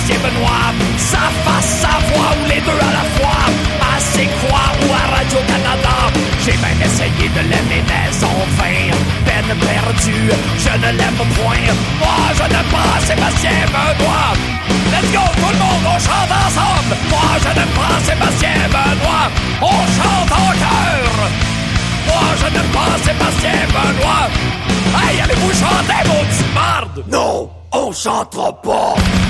Sébastien Benoît, sa face, sa voix ou les deux à la fois, à C'est quoi ou à Radio-Canada. J'ai même essayé de l'aimer mais en vain, peine perdue, je ne l'aime point. Moi je n'aime pas Sébastien Benoît. Let's go tout le monde, on chante ensemble. Moi je n'aime pas Sébastien Benoît. On chante en chœur. Moi je n'aime pas Sébastien Benoît. Hey, allez-vous chanter, maudite marde? Non, on chantera pas.